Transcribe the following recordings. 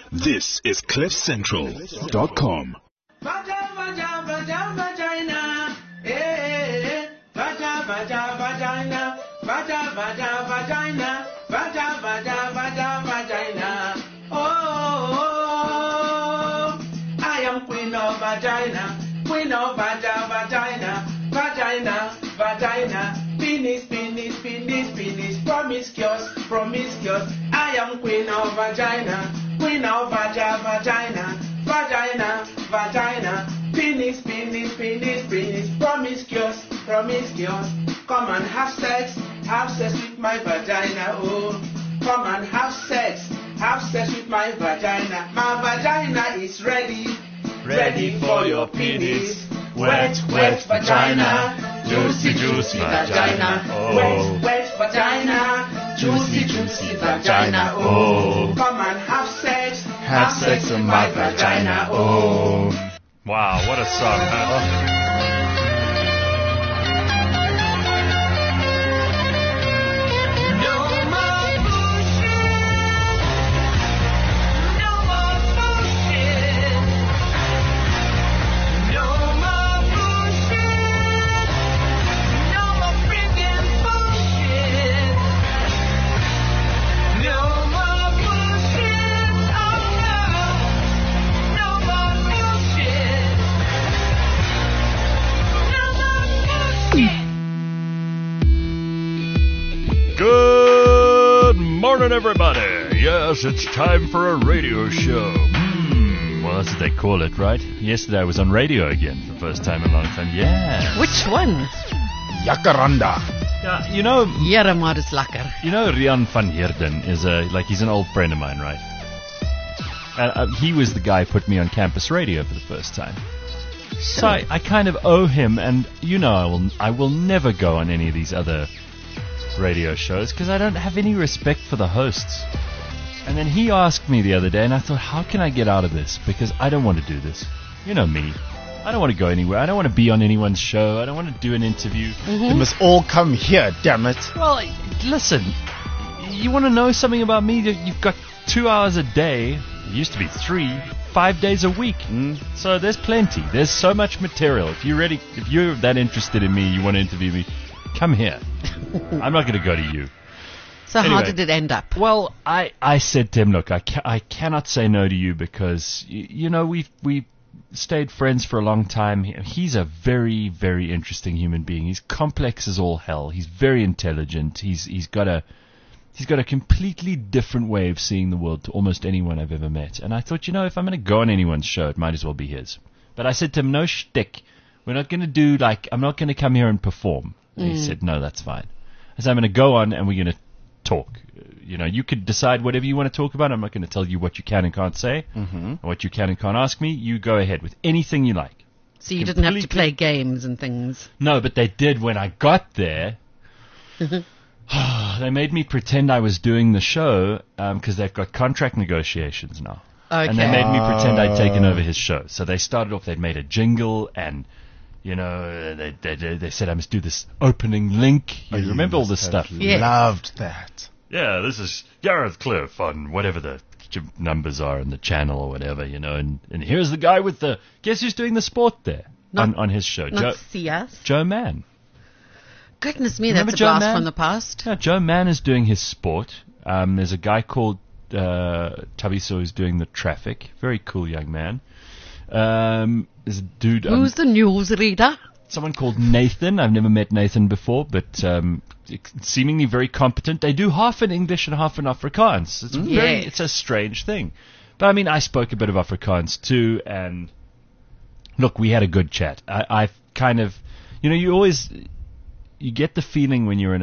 This is CliffCentral.com. Vagina, vagina, vagina. Oh, I am queen of vagina, vagina, penis, promiscuous. I am queen of vagina, vagina, penis, promiscuous. Come and have sex with my vagina, oh. Come and have sex with my vagina. My vagina is ready for your penis. Wet vagina, juicy vagina. Oh. Wet vagina, juicy vagina. Oh, come and have sex with my vagina. Oh. Wow, what a song, huh? Morning, everybody. Yes, it's time for a radio show. Well, that's what they call it, right? Yesterday I was on radio again for the first time in a long time. Yeah. Which one? Jacaranda. Yeah, you know... Jeremar is lekker. You know Rian van Heerden is he's an old friend of mine, right? He was the guy who put me on campus radio for the first time. So I kind of owe him, and I will never go on any of these other radio shows because I don't have any respect for the hosts. And then he asked me the other day, and I thought, how can I get out of this? Because I don't want to do this. You know me. I don't want to go anywhere. I don't want to be on anyone's show. I don't want to do an interview. They must all come here, damn it. Well, listen, you want to know something about me? You've got 2 hours a day. It used to be 3, 5 days a week. So there's plenty. There's so much material. If you're that interested in me, you want to interview me, come here. I'm not going to go to you. So anyway, how did it end up? Well, I said to him, look, I cannot say no to you because, we've stayed friends for a long time. He's a very, very interesting human being. He's complex as all hell. He's very intelligent. He's got a completely different way of seeing the world to almost anyone I've ever met. And I thought, if I'm going to go on anyone's show, it might as well be his. But I said to him, no shtick. We're not going to do I'm not going to come here and perform. And he said, no, that's fine. I said, I'm going to go on and we're going to talk. You could decide whatever you want to talk about. I'm not going to tell you what you can and can't say, and what you can and can't ask me. You go ahead with anything you like. So you didn't have to play games and things? No, but they did when I got there. They made me pretend I was doing the show because they've got contract negotiations now. Okay. And they made me pretend I'd taken over his show. So they started off, they'd made a jingle and... they said I must do this opening link. You remember all this stuff? Yeah. Loved that. Yeah, this is Gareth Cliff on whatever the numbers are in the channel or whatever, and here's the guy with the... Guess who's doing the sport there on his show? Not CS? Joe Mann. Goodness me, Remember that's a Joe blast Mann? from the past. Yeah, Joe Mann is doing his sport. There's a guy called Tabiso who's doing the traffic. Very cool young man. There's a dude... Who's the newsreader? Someone called Nathan. I've never met Nathan before, but seemingly very competent. They do half in English and half in Afrikaans. It's a strange thing. But I spoke a bit of Afrikaans too, and look, we had a good chat. I've kind of, you get the feeling when you're in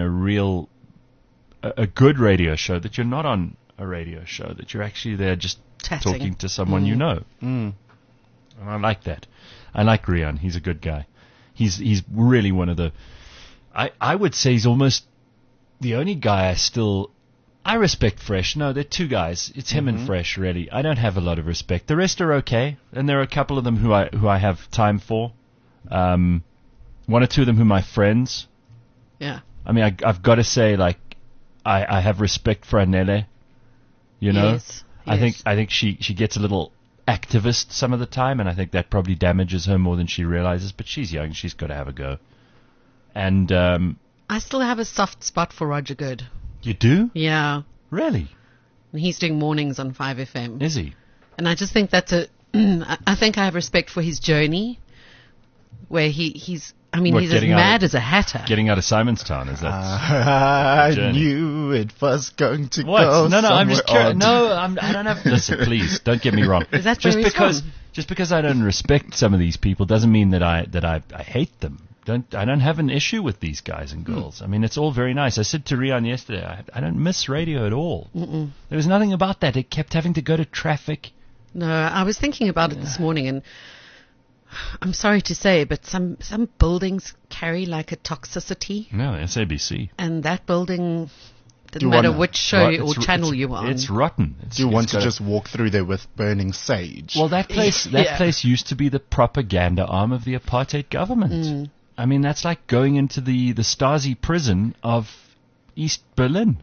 a good radio show that you're not on a radio show, that you're actually there just talking to someone you know. And I like that. I like Rian. He's a good guy. He's really one of the... I would say he's almost the only guy I respect Fresh. No, there are two guys. It's him and Fresh, really. I don't have a lot of respect. The rest are okay, and there are a couple of them who I have time for. One or two of them who are my friends. Yeah. I've got to say, I have respect for Anele. Yes. I Yes. think she gets a little activist some of the time, and I think that probably damages her more than she realizes. But she's young; she's got to have a go. And I still have a soft spot for Roger Good. you do Yeah. really? And he's doing mornings on 5FM. Is he? And I just think that's I think I have respect for his journey, where he's What, he's as getting out mad of- as a hatter. Getting out of Simonstown, is that? I journey. knew it was going to What? go No, I'm just somewhere curious. odd. No, I don't have. Listen, please, don't get me wrong. Is that just where he's because from? just because I don't respect some of these people doesn't mean that I hate them. I don't have an issue with these guys and girls. I mean, it's all very nice. I said to Rian yesterday, I don't miss radio at all. There was nothing about that. It kept having to go to traffic. No, I was thinking about it this morning, and I'm sorry to say, but some buildings carry like a toxicity, No, SABC. and that building Do didn't you matter wanna- which show Right, or it's- channel it's- you were on. It's rotten. Do you want to got just walk through there with burning sage? Well, that place Yeah. place used to be the propaganda arm of the apartheid government. I mean, that's like going into the Stasi prison of East Berlin.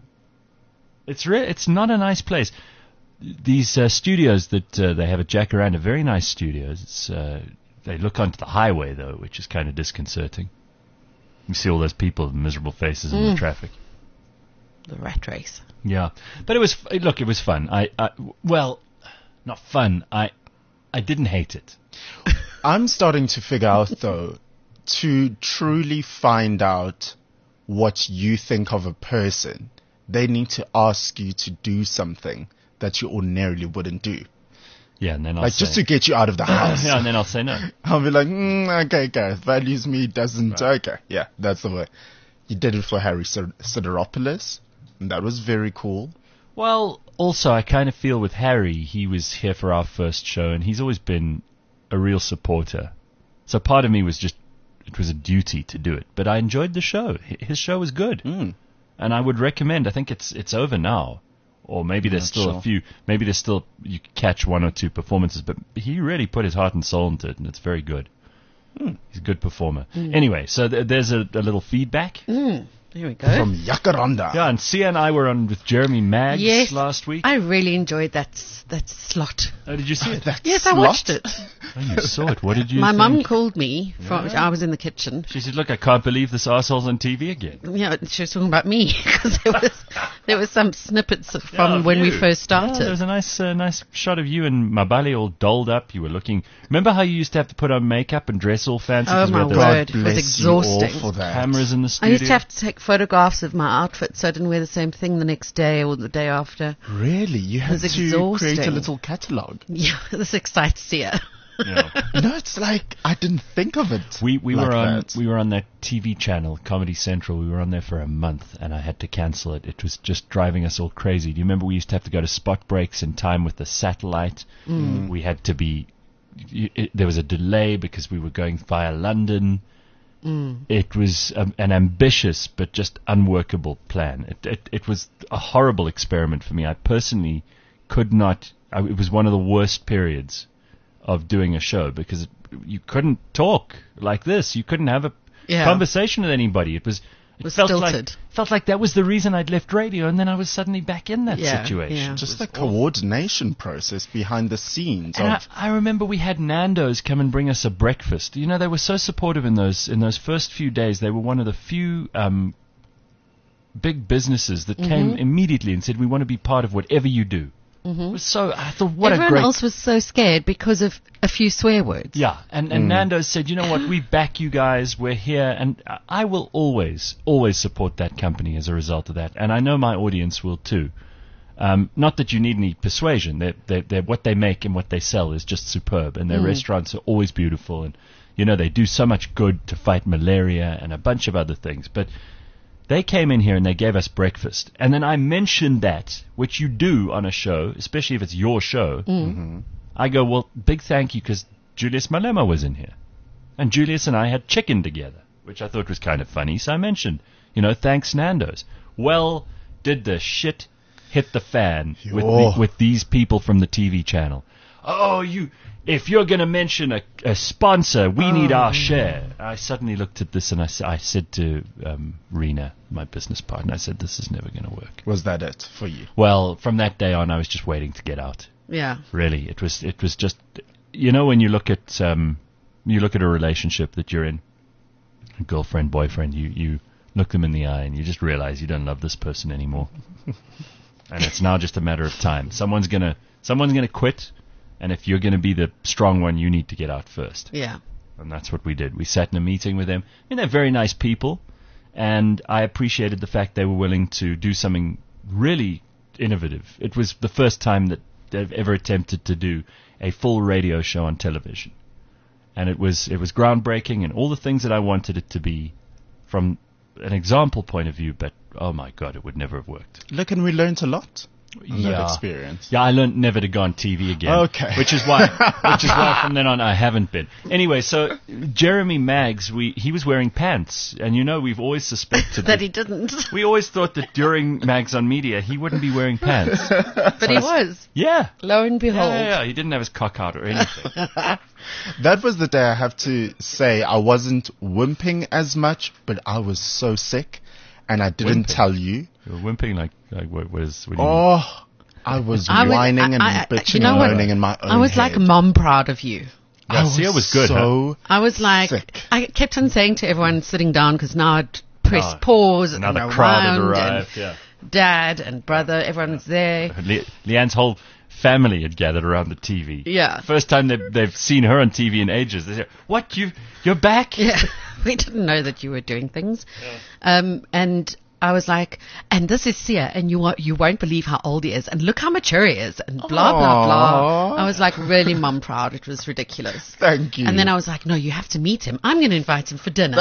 It's not a nice place. These studios that they have at Jacaranda, very nice studios. It's, they look onto the highway though, which is kind of disconcerting. You see all those people with miserable faces in the traffic. The rat race. Yeah, but it was it was fun. Well, not fun. I didn't hate it. I'm starting to figure out, though, to truly find out what you think of a person, they need to ask you to do something that you ordinarily wouldn't do. Yeah, and then I'll Like, say, just to get you out of the house. yeah, and then I'll say no. I'll be like, okay, Gareth, values me, doesn't, okay. Yeah, that's the way. You did it for Harry Sideropoulos, and that was very cool. Well, also, I kind of feel with Harry, he was here for our first show, and he's always been a real supporter. So part of me was just, it was a duty to do it. But I enjoyed the show. His show was good. And I would recommend, I think it's over now. Or maybe there's Not still sure. a few, maybe there's still, you could catch one or two performances, but he really put his heart and soul into it, and it's very good. He's a good performer. Anyway, so there's a little feedback. There we go. From Jacaranda. Yeah, and Sia and I were on with Jeremy Maggs Yes, last week. I really enjoyed that slot. Oh, did you see it? That Yes, I slot? watched it. Oh, you saw it. What did you My think? mum called me. I was in the kitchen. She said, look, I can't believe this arsehole's on TV again. Yeah, she was talking about me because there was some snippets Yeah, from of when we you. first Yeah, there started. was a nice shot of you and Mabali all dolled up. You were looking... Remember how you used to have to put on makeup and dress all fancy? Oh, 'cause we my had those word. It was Bless you all exhausting. for that. cameras in the I studio. used to have to take photographs of my outfit so I didn't wear the same thing the next day or the day after. Really? You had was to create a exhausting. little catalogue? Yeah, this excites you. Yeah. No, it's like, I didn't think of it. We like were on that TV channel, Comedy Central. We were on there for a month, and I had to cancel it. It was just driving us all crazy. Do you remember we used to have to go to spot breaks in time with the satellite? We had to be... there was a delay because we were going via London. It was an ambitious but just unworkable plan. It was a horrible experiment for me. I personally could not... it was one of the worst periods of doing a show because you couldn't talk like this. You couldn't have a Yeah. conversation with anybody. It was felt stilted. like that was the reason I'd left radio, and then I was suddenly back in that Yeah, situation. yeah. Just the coordination process behind the scenes And of I remember we had Nando's come and bring us a breakfast. You know, they were so supportive in those first few days. They were one of the few big businesses that came immediately and said, "We want to be part of whatever you do." It was so, I thought, what Everyone a great... else was so scared because of a few swear words. Yeah, and Nando's said, you know what, we back you guys, we're here, and I will always support that company as a result of that, and I know my audience will too. Not that you need any persuasion. They're what they make and what they sell is just superb, and their restaurants are always beautiful, and you know they do so much good to fight malaria and a bunch of other things. But they came in here and they gave us breakfast, and then I mentioned that, which you do on a show, especially if it's your show. I go, well, big thank you because Julius Malema was in here, and Julius and I had chicken together, which I thought was kind of funny. So I mentioned, thanks Nando's. Well, did the shit hit the fan Yo. with these people from the TV channel? Oh, if you're going to mention a sponsor, we need our share. I suddenly looked at this and I said to Rena, my business partner, I said, this is never going to work. Was that it for you? Well, from that day on, I was just waiting to get out. Yeah. Really, it was just, when you look at a relationship that you're in, girlfriend, boyfriend, you look them in the eye and you just realize you don't love this person anymore. And it's now just a matter of time. Someone's gonna quit, and if you're gonna be the strong one, you need to get out first. Yeah. And that's what we did. We sat in a meeting with them. They're very nice people, and I appreciated the fact they were willing to do something really innovative. It was the first time that they've ever attempted to do a full radio show on television. And it was groundbreaking and all the things that I wanted it to be from an example point of view, but oh my God, it would never have worked. Look, and we learned a lot from that experience. Yeah, I learned never to go on TV again. Okay. Which is why from then on I haven't been. Anyway, so Jeremy Maggs, he was wearing pants, and we've always suspected that he didn't. We always thought that during Maggs on Media he wouldn't be wearing pants. But he was. Yeah. Lo and behold. Yeah, he didn't have his cock out or anything. That was the day, I have to say, I wasn't wimping as much, but I was so sick, and I didn't tell you. You were wimping like what do you mean? Oh, I was whining and bitching and moaning in my own I was head. like mom proud of you. Garcia was good, so I was like, sick. I kept on saying to everyone sitting down, because now I'd press pause and another crowd had arrived, and dad and brother, everyone was there. Leanne's whole family had gathered around the TV. Yeah. First time they've seen her on TV in ages. They said, "What? You're back?" Yeah. We didn't know that you were doing things. Yeah. And I was like, and this is Sia, and you won't believe how old he is, and look how mature he is, and blah, blah, blah. I was like really mum proud. It was ridiculous. Thank you. And then I was like, no, you have to meet him. I'm going to invite him for dinner.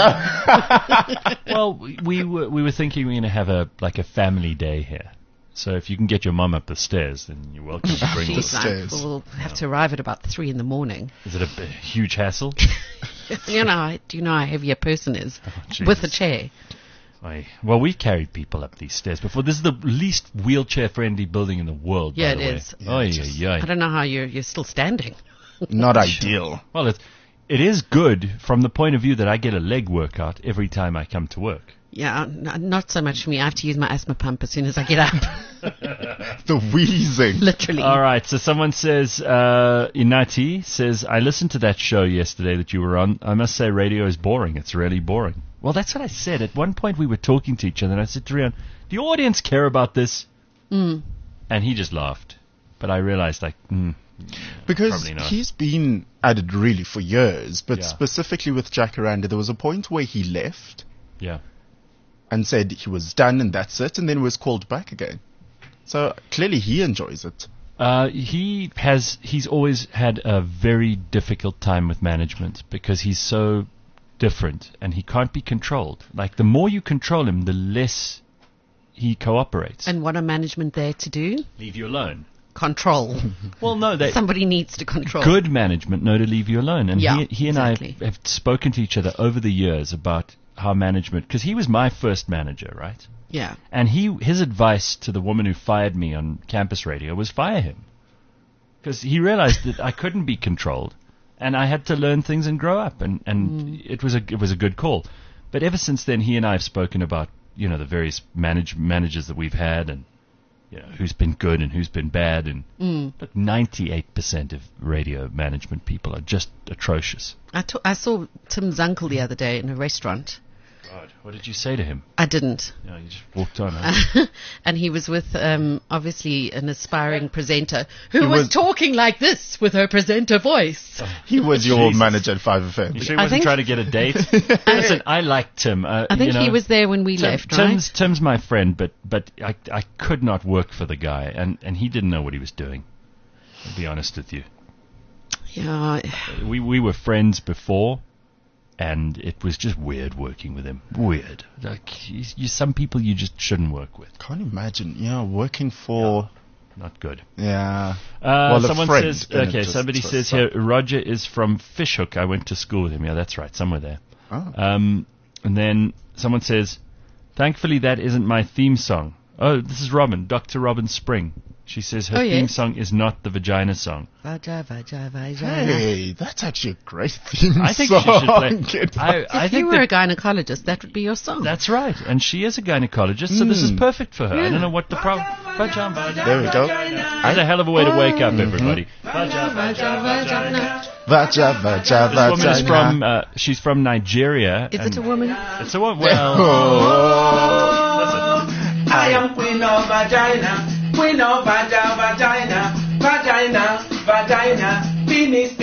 Well, we were thinking we're going to have a family day here. So if you can get your mum up the stairs, then you're welcome to bring her. She's like, we'll have to arrive at about 3 a.m. Is it a huge hassle? Do you know how heavy a person is with a chair? Well, we carried people up these stairs before. This is the least wheelchair-friendly building in the world, by the way. Yeah, it is. I don't know how you're still standing. Not ideal. Well, it is good from the point of view that I get a leg workout every time I come to work. Yeah, not so much for me. I have to use my asthma pump as soon as I get up. The wheezing. Literally. All right, so someone says, Inati says, I listened to that show yesterday that you were on. I must say radio is boring. It's really boring. Well, that's what I said. At one point we were talking to each other, and I said to Rian, do your audience care about this? And he just laughed. But I realized, because he's been at it really for years, but specifically with Jacaranda, there was a point where he left. Yeah. And said he was done and that's it, and then was called back again. So clearly he enjoys it. He's always had a very difficult time with management because he's so different and he can't be controlled. Like, the more you control him, the less he cooperates. And what are management there to do? Leave you alone. Control. Well, no, somebody needs to control. Good management know to leave you alone. And he and exactly. I have spoken to each other over the years about how management, because he was my first manager, right? Yeah. And his advice to the woman who fired me on campus radio was fire him. Because he realized that I couldn't be controlled and I had to learn things and grow up, and it was a good call. But ever since then, he and I have spoken about, the various managers that we've had, and who's been good and who's been bad, and look, 98% of radio management people are just atrocious. I saw Tim Zunkel the other day in a restaurant. God, what did you say to him? I didn't. No, you just walked on. Huh? And he was with, obviously, an aspiring presenter who was talking like this with her presenter voice. He was your manager at 5FM. You sure he wasn't trying to get a date? Listen, I liked Tim. I think he was there when we left, right? Tim's my friend, but I could not work for the guy, and he didn't know what he was doing. I'll be honest with you. Yeah. We were friends before, and it was just weird working with him. Weird. Like, some people you just shouldn't work with. Can't imagine. Working for... Not good. Yeah. Someone says... Okay, somebody says here, Roger is from Fishhook. I went to school with him. Yeah, that's right. Somewhere there. Oh. And then someone says, thankfully that isn't my theme song. Oh, this is Robin, Dr. Robin Spring. She says her theme song is not the vagina song. Vagina. Hey, that's actually a great theme I think song. she should play. I If think you were a gynecologist, that would be your song. that's right, and she is a gynecologist, so this is perfect for her. I don't know what the problem. Vagina. There we go. That's a hell of a way to wake up, everybody. Vagina. Vagina. This woman is from. She's from Nigeria. Is it a woman? It's a woman. Well, I am queen of vagina, queen of vagina, penis,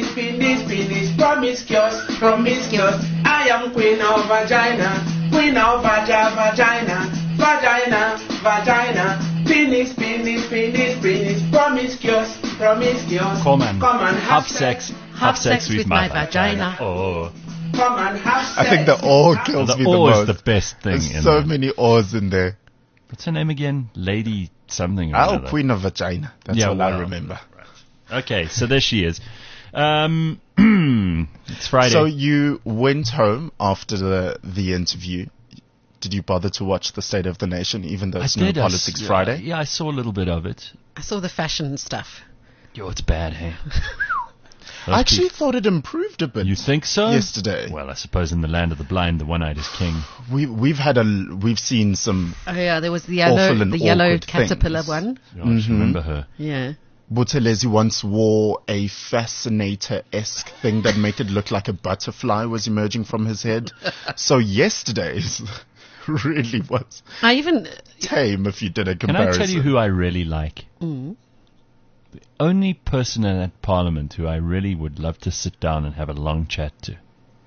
promiscuous. I am queen of vagina, vagina, penis, promiscuous. Come on, have sex. Have sex with my vagina. Oh, Come and have sex. I think the oar kills the me the oar most. is the best thing. There's in so there. many oars in there. What's her name again? Lady something. Or Oh, other. Queen of Vagina. That's Yeah, all I well, remember. Okay, so there she is. It's Friday. So you went home after the interview. Did you bother to watch the State of the Nation, even though it's no Politics Friday? Yeah, I saw a little bit of it. I saw the fashion stuff. Yo, it's bad, hey? I actually thought it improved a bit. You think so? Yesterday. Well, I suppose in the land of the blind, the one-eyed is king. We've seen some. Oh yeah, there was the Awful and yellow awkward caterpillar things. one. Oh, I just remember her. Yeah. Buthelezi once wore a fascinator-esque thing that made it look like a butterfly was emerging from his head. So yesterday's really was I even tame if you did a Can comparison. I tell you who I really like? The only person in that parliament who I really would love to sit down and have a long chat to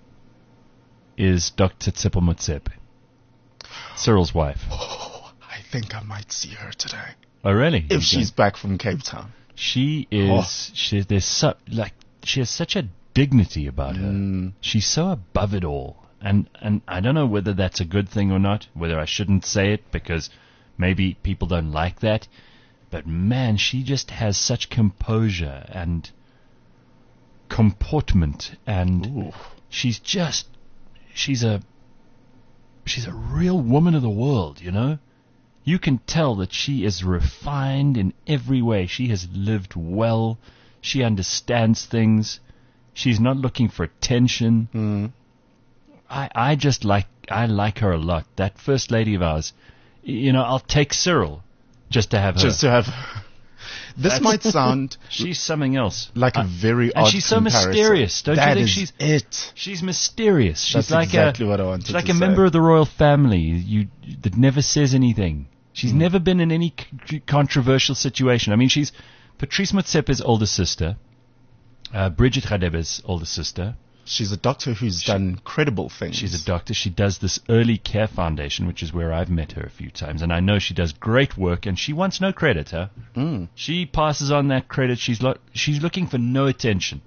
is Dr. Tshepo Motsepe, Cyril's wife. I think I might see her today. Oh, really? If she's back from Cape Town. She is. She has such a dignity about her. She's so above it all, and I don't know whether that's a good thing or not. Whether I shouldn't say it because maybe people don't like that. But man, she just has such composure and comportment, and she's a real woman of the world, you know. You can tell that she is refined in every way. She has lived well. She understands things. She's not looking for attention. I like her a lot. That first lady of ours. You know, I'll take Cyril just to have her. Just to have. This might sound She's something else. like a very odd and she's so comparison. mysterious, don't That you think? is it. She's mysterious. She's That's like exactly what I wanted she's like to a say. member of the royal family that never says anything. She's never been in any controversial situation. I mean, she's Patrice Motsepe's older sister, Bridget Radebe's older sister. She's a doctor who's done credible things. She's a doctor. She does this Early Care Foundation, which is where I've met her a few times, and I know she does great work, and she wants no credit, huh? She passes on that credit. She's looking for no attention.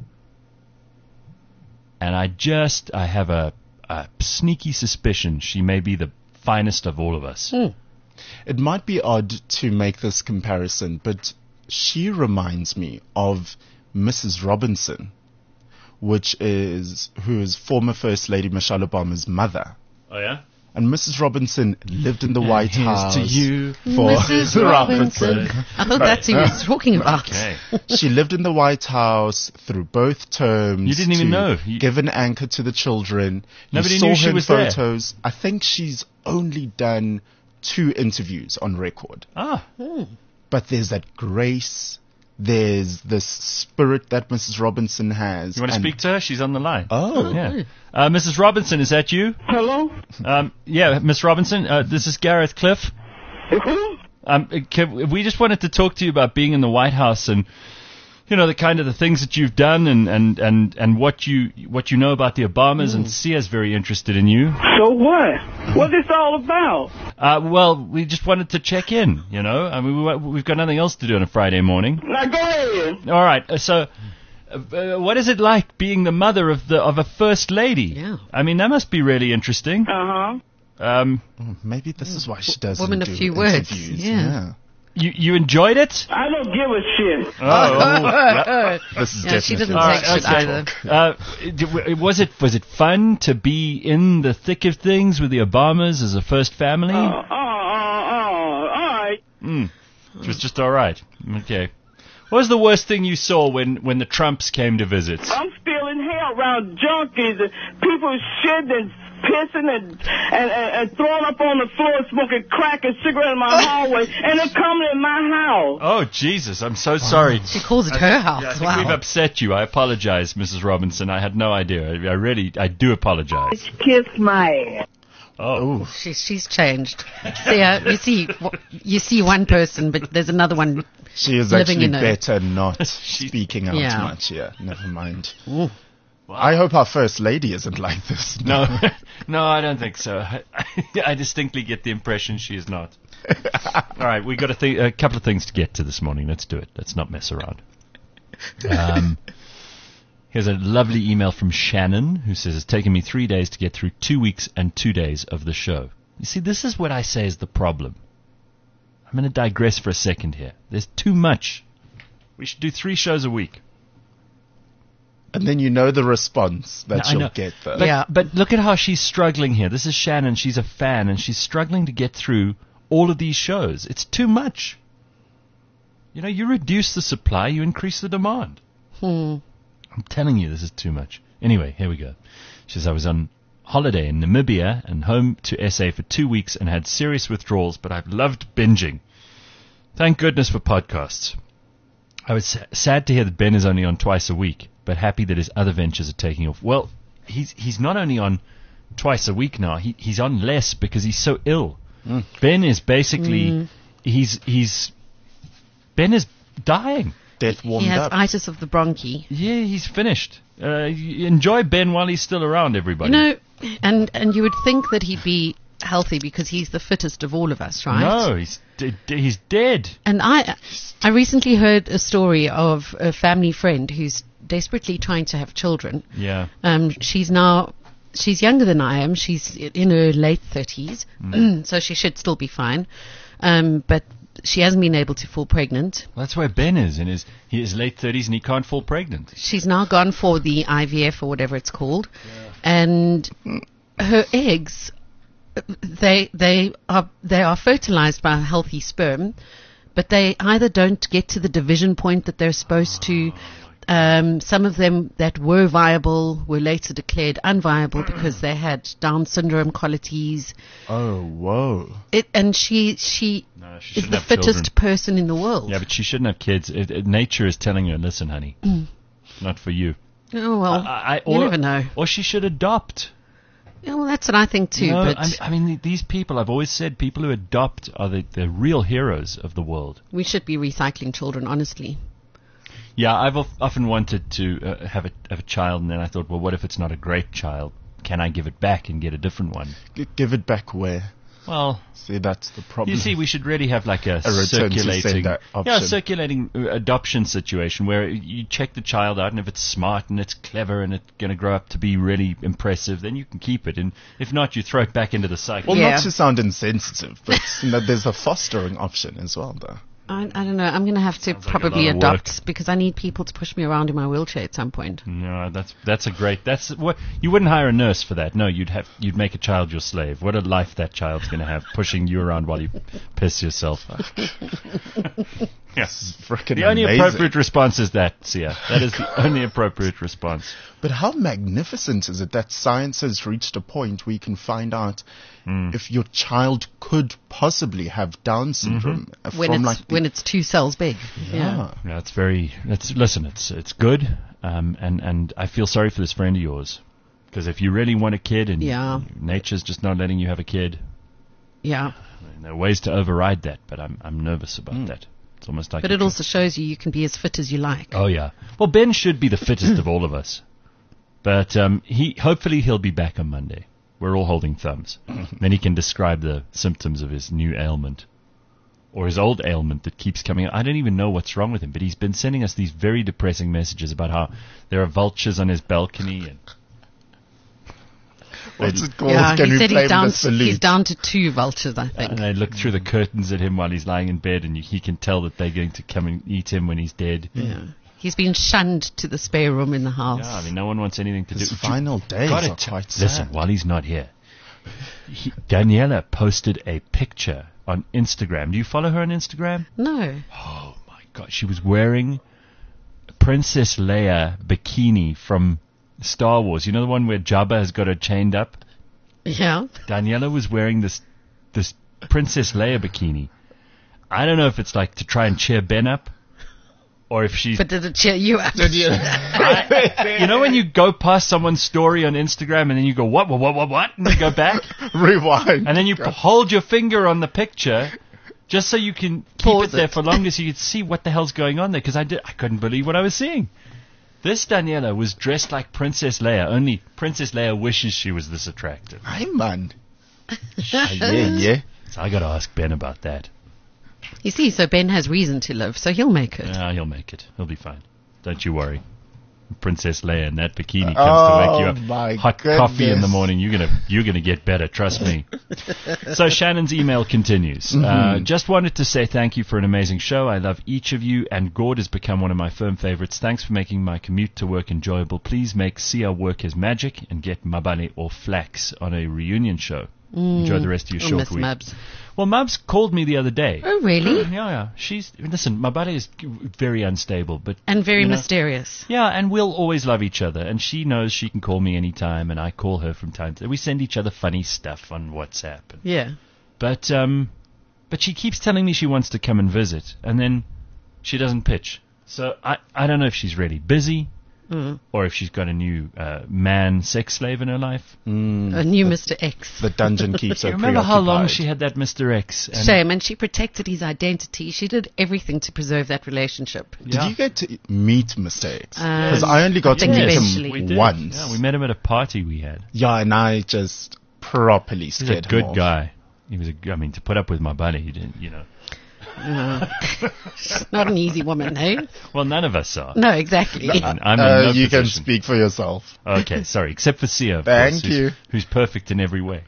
And I have a sneaky suspicion she may be the finest of all of us. It might be odd to make this comparison, but she reminds me of Mrs. Robinson, who is former First Lady Michelle Obama's mother. Oh, yeah? And Mrs. Robinson lived in the White House to you, for Mrs. Robinson. I thought that's who he was talking about. Okay. She lived in the White House through both terms. You didn't even to know. Give an anchor to the children. Nobody you saw knew her she in was there. photos. I think she's only done 2 interviews on record. Ah, But there's that grace. There's this spirit that Mrs. Robinson has. you want to and- speak to her? She's on the line. Oh. Yeah. Mrs. Robinson, is that you? Hello? Yeah, Miss Robinson, this is Gareth Cliff. Who? We just wanted to talk to you about being in the White House and, you know, the things that you've done and what you know about the Obamas, and Sia's very interested in you. So what? What's this all about? Well, we just wanted to check in, you know. I mean, we've got nothing else to do on a Friday morning. Now go ahead. All right, so what is it like being the mother of a first lady? Yeah. I mean, that must be really interesting. Uh-huh. Maybe this is why she does Woman of few words. interviews. Yeah. You enjoyed it? I don't give a shit. Yeah. This is Yeah, she definitely doesn't take shit either. Was it fun to be in the thick of things with the Obamas as a first family? It was just all right. Okay. What was the worst thing you saw when the Trumps came to visit? I'm still in hell around junkies and people shitting and pissing and throwing up on the floor, smoking crack and cigarette in my hallway, and they're coming in my house. Oh, Jesus. I'm so sorry. She calls it her house. Yeah, I think wow. we've upset you. I apologize, Mrs. Robinson. I had no idea. I do apologize. Kiss my ass. Oh. She's changed. You see one person, but there's another one. She is living actually in a- better not speaking out Yeah. much here. Never mind. Wow. I hope our first lady isn't like this. No, no, I don't think so. I distinctly get the impression she is not. All right, we got a couple of things to get to this morning. Let's do it. Let's not mess around. Here's a lovely email from Shannon, who says, it's taken me 3 days to get through 2 weeks and 2 days of the show. You see, this is what I say is the problem. I'm going to digress for a second here. There's too much. We should do 3 shows a week. And then you know the response that I you'll know. get there. Yeah. But look at how she's struggling here. This is Shannon. She's a fan, and she's struggling to get through all of these shows. It's too much. You know, you reduce the supply, you increase the demand. I'm telling you, this is too much. Anyway, here we go. She says, I was on holiday in Namibia and home to SA for 2 weeks and had serious withdrawals, but I've loved binging. Thank goodness for podcasts. I was sad to hear that Ben is only on twice a week, but happy that his other ventures are taking off. Well, he's not only on twice a week now, he's on less because he's so ill. Ben is basically, Ben is dying. Death warmed He has up. itis of the bronchi. Yeah, he's finished. Enjoy Ben while he's still around, everybody. You know, and you would think that he'd be healthy because he's the fittest of all of us, right? No, he's dead. And I recently heard a story of a family friend who's desperately trying to have children. Yeah. She's younger than I am. She's in her late 30s, so she should still be fine. But she hasn't been able to fall pregnant. That's where Ben is in his late 30s and he can't fall pregnant. She's now gone for the IVF or whatever it's called, and her eggs, they are fertilized by a healthy sperm, but they either don't get to the division point that they're supposed to. Some of them that were viable were later declared unviable because they had Down syndrome qualities. Oh, whoa. And she No, she is shouldn't the have fittest children. person in the world. Yeah, but she shouldn't have kids. Nature is telling her, listen, honey, not for you. Oh, well, you never know. Or she should adopt. Yeah, well, that's what I think too. No, but I mean, these people, I've always said, people who adopt are the real heroes of the world. we should be recycling children, honestly. Yeah, I've often wanted to have a child, and then I thought, well, what if it's not a great child? Can I give it back and get a different one? Give it back where? Well, See, that's the problem. you see, we should really have like a return to circulating, sender option. circulating adoption situation where you check the child out, and if it's smart and it's clever and it's going to grow up to be really impressive, then you can keep it, and if not, you throw it back into the cycle. Well, Yeah. not to sound insensitive, but there's a fostering option as well, though. I don't know. I'm going to have to Sounds like probably a lot of work. adopt because I need people to push me around in my wheelchair at some point. No, that's a great. That's what you wouldn't hire a nurse for that. No, you'd make a child your slave. What a life that child's going to have, pushing you around while you piss yourself. Yes, Frickin' the only amazing. appropriate response is that, Sia. That is the only appropriate response. But how magnificent is it that science has reached a point where you can find out if your child could possibly have Down syndrome When it's 2 cells big. Yeah. Yeah, it's good, and I feel sorry for this friend of yours, because if you really want a kid and Yeah. nature's just not letting you have a kid, Yeah. there are ways to override that, but I'm nervous about that. It's almost like But it also shows you can be as fit as you like. Oh yeah. Well, Ben should be the fittest of all of us, but hopefully he'll be back on Monday. We're all holding thumbs. Then he can describe the symptoms of his new ailment, or his old ailment that keeps coming out. I don't even know what's wrong with him, but he's been sending us these very depressing messages about how there are vultures on his balcony and. What's it called? Yeah, Can he we said play he's down, the salute? he's down to 2 vultures, I think. And they look through the curtains at him while he's lying in bed, and he can tell that they're going to come and eat him when he's dead. Yeah. He's been shunned to the spare room in the house. Yeah, I mean, no one wants anything to His do. final days Gotta are quite listen, sad. while he's not here, Daniela posted a picture on Instagram. Do you follow her on Instagram? No. Oh my God, she was wearing a Princess Leia bikini from Star Wars. You know the one where Jabba has got her chained up? Yeah. Daniela was wearing this Princess Leia bikini. I don't know if it's like to try and cheer Ben up, or if she's... But did it cheer you up? You know when you go past someone's story on Instagram and then you go, what, and you go back? Rewind. And then you hold your finger on the picture just so you can keep Pause it there it. for longer so you can see what the hell's going on there, because I couldn't believe what I was seeing. This Daniela was dressed like Princess Leia, only Princess Leia wishes she was this attractive. Hi, man. Yeah. So I got to ask Ben about that. You see, so Ben has reason to live, so he'll make it. He'll make it. He'll be fine. Don't you worry. Princess Leia in that bikini comes to wake you up. My Hot coffee in the goodness. morning. You're gonna get better. Trust me. So Shannon's email continues. Just wanted to say thank you for an amazing show. I love each of you, and Gord has become one of my firm favorites. Thanks for making my commute to work enjoyable. Please make Sia work his magic and get Mabale or Flax on a reunion show. Enjoy the rest of your Oh, short Miss week. Mubs. Well, Mubs called me the other day. Oh, really? Yeah. Listen, Mabale is very unstable, but And very you know, mysterious. yeah, and we'll always love each other. And she knows she can call me anytime, and I call her from time to time. We send each other funny stuff on WhatsApp. Yeah. But she keeps telling me she wants to come and visit, and then she doesn't pitch. So I don't know if she's really busy, or if she's got a new man sex slave in her life. A new Mr. X. The dungeon keeps her You remember how long preoccupied. she had that Mr. X? And Shame, and she protected his identity. She did everything to preserve that relationship. Did you get to meet Mr. X? Um, Because I only got to think meet eventually. we him did. once. Yeah, we met him at a party we had. Yeah, and I just properly He's scared a good him off. guy. He was to put up with my buddy, he didn't, you know. She's not an easy woman, eh? Well, none of us are. No, exactly. I'm in no You can position. speak for yourself. Okay, sorry, except for Sia, of Thank course, you. who's perfect in every way.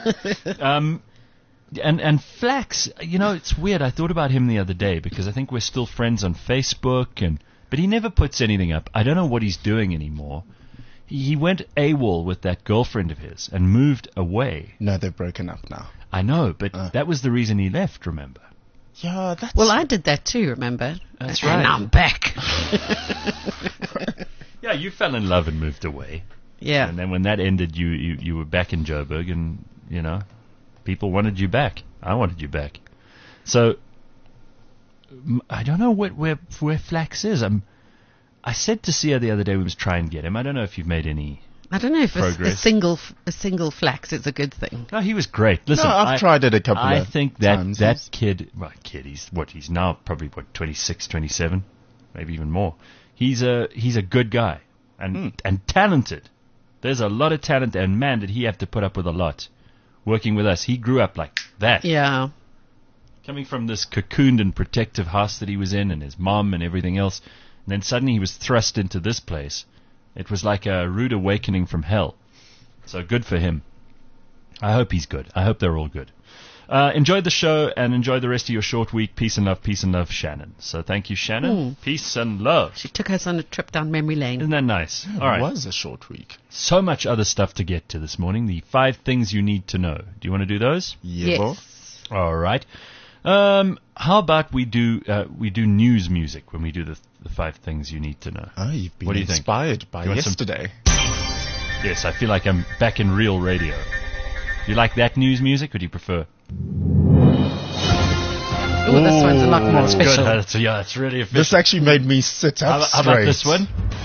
And Flax, you know, it's weird. I thought about him the other day because I think we're still friends on Facebook, but he never puts anything up. I don't know what he's doing anymore. He went AWOL with that girlfriend of his and moved away. No, they're broken up now. I know, but that was the reason he left, remember? Yeah, that's... Well, I did that too, remember? That's And right. I'm back. Yeah, you fell in love and moved away. Yeah. And then when that ended, you were back in Joburg, and, you know, people wanted you back. I wanted you back. So, I don't know where Flax is. I said to Sia the other day we must try and get him. I don't know if you've made any... I don't know if a Progress. single Flax is a good thing. No, he was great. Listen, No, I've tried it a couple I of think that times. kid, he's now probably 26, 27, maybe even more. He's a good guy and talented. There's a lot of talent, and man, did he have to put up with a lot working with us. He grew up like that. Yeah. Coming from this cocooned and protective house that he was in, and his mom and everything else, and then suddenly he was thrust into this place. It was like a rude awakening from hell. So good for him. I hope he's good. I hope they're all good. Enjoy the show and enjoy the rest of your short week. Peace and love, Shannon. So thank you, Shannon. Peace and love. She took us on a trip down memory lane. Isn't that nice? It All right. was a short week. So much other stuff to get to this morning. The 5 things you need to know. Do you want to do those? Yeah. well, Yes. All right. How about we do news music when we do the 5 things you need to know? Oh, you've been What do you think? inspired by You want some- yesterday. Yes, I feel like I'm back in real radio. Do you like that news music, or do you prefer? Oh, this one's a lot more That's official. good. That's really official. This actually made me sit up How about straight. this one?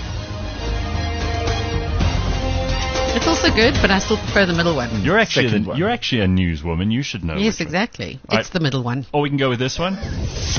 It's also good, but I still prefer the middle one. You're actually Second one. you're actually a newswoman. You should know. Yes, which one. exactly. All It's right. the middle one. Or we can go with this one.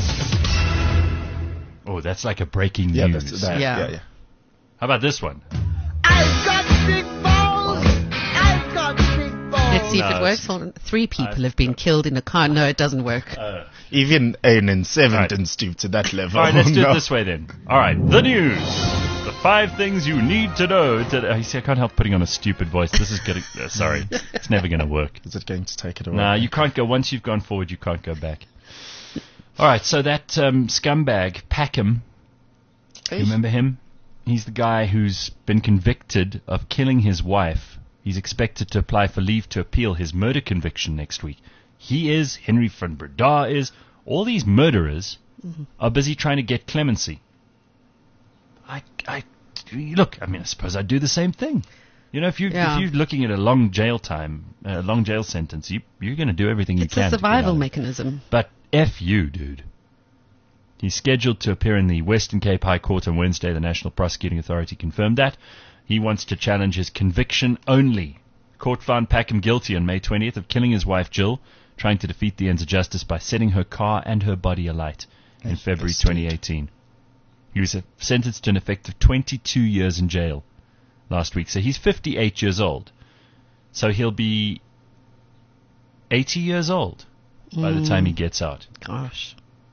Oh, that's like a breaking Yeah, news. that's that. Yeah. Yeah. How about this one? I've got big balls. I've got big balls. Let's see if No, it works. Hold on. 3 people have been killed in a car. No, it doesn't work. Even 8 and 7 Right. didn't stoop to that level. All right, let's do No. it this way then. All right, the news. The 5 things you need to know. You see, I can't help putting on a stupid voice. This is getting... sorry. It's never going to work. Is it going to take it away? Nah, you can't go... Once you've gone forward, you can't go back. All right, so that scumbag, Packham, you remember him? He's the guy who's been convicted of killing his wife. He's expected to apply for leave to appeal his murder conviction next week. He is, Henry van Breda is, all these murderers are busy trying to get clemency. Look, I suppose I'd do the same thing. You know, if you're looking at a long jail sentence, you're going to do everything you can. It's a survival mechanism. But F you, dude. He's scheduled to appear in the Western Cape High Court on Wednesday. The National Prosecuting Authority confirmed that. He wants to challenge his conviction only. Court found Packham guilty on May 20th of killing his wife Jill, trying to defeat the ends of justice by setting her car and her body alight in February 2018. He was sentenced to an effective 22 years in jail last week. So he's 58 years old. So he'll be 80 years old by the time he gets out. Gosh.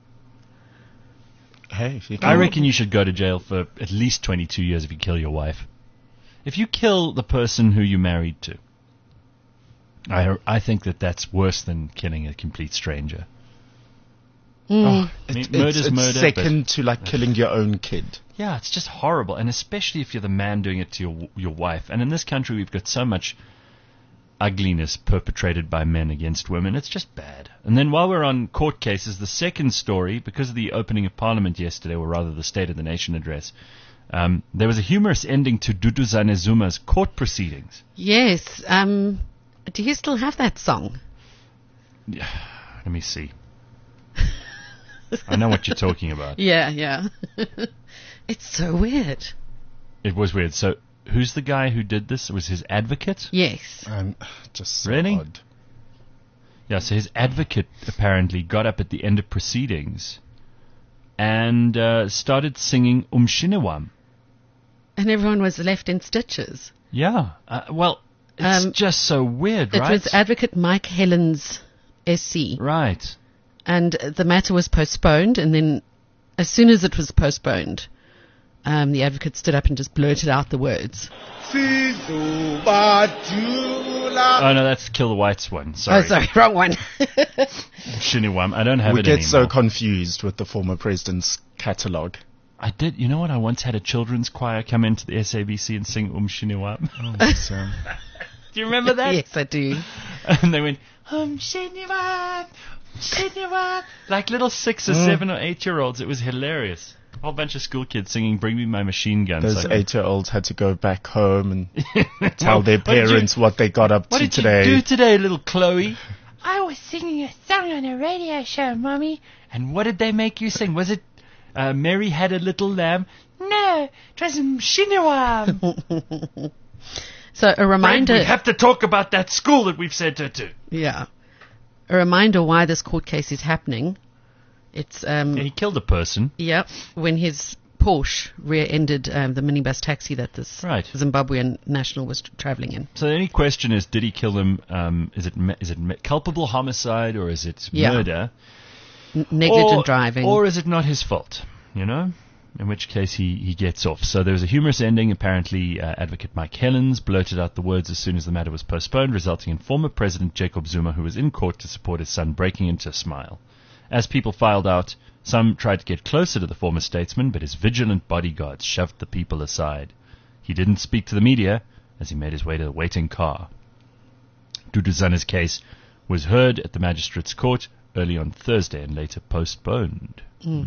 Hey, I reckon you should go to jail for at least 22 years if you kill your wife. If you kill the person who you married to, I think that's worse than killing a complete stranger. It's murder. Second to like killing your own kid. Yeah, it's just horrible, and especially if you're the man doing it to your wife. And in this country, we've got so much ugliness perpetrated by men against women. It's just bad. And then while we're on court cases, the second story, because of the opening of Parliament yesterday, or rather the State of the Nation address, there was a humorous ending to Duduzane Zuma's court proceedings. Yes. Do you still have that song? Yeah, let me see. I know what you're talking about. Yeah. It's so weird. It was weird. So, who's the guy who did this? It was his advocate? Yes. Just so really? odd. Yeah, so his advocate apparently got up at the end of proceedings and started singing Umshinewam. And everyone was left in stitches. Yeah. Well, it's just so weird, right? It was Advocate Mike Helens, SC. Right. And the matter was postponed, and then as soon as it was postponed, the advocate stood up and just blurted out the words. Oh, no, that's Kill the Whites one. Sorry. Oh, sorry, wrong one. Shinewam. I don't have it anymore. We get so confused with the former president's catalogue. I did. You know what? I once had a children's choir come into the SABC and sing Shinewam. Oh, do you remember that? Yes, I do. And they went, Shinewam, Shinewam. Like little 6 or 7 or 8-year-olds. It was hilarious. A whole bunch of school kids singing Bring Me My Machine Gun. Those 8-year-olds had to go back home and tell their parents what they got up to today. What did you do today, little Chloe? I was singing a song on a radio show, Mommy. And what did they make you sing? Was it Mary Had a Little Lamb? No, it was Shinewam. So a reminder... Brad, we have to talk about that school that we've sent her to. Yeah. A reminder why this court case is happening. It's he killed a person. Yeah, when his Porsche rear-ended the minibus taxi that this Zimbabwean national was traveling in. So the only question is, did he kill him? Is it culpable homicide or is it murder? Negligent driving. Or is it not his fault? You know? In which case he gets off. So there was a humorous ending. Apparently, Advocate Mike Helens blurted out the words as soon as the matter was postponed, resulting in former President Jacob Zuma, who was in court to support his son, breaking into a smile. As people filed out, some tried to get closer to the former statesman, but his vigilant bodyguards shoved the people aside. He didn't speak to the media as he made his way to the waiting car. Duduzane's case was heard at the magistrate's court early on Thursday and later postponed.